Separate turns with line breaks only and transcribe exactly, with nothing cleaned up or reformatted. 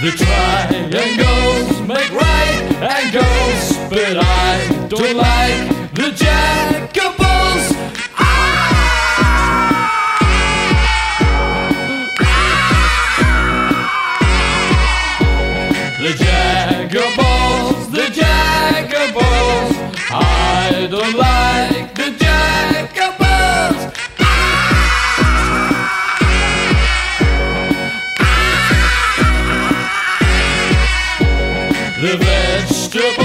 The triangles make right angles, but I don't like the jackables. The jackables, the jackables, I don't like the jackables. The vegetables.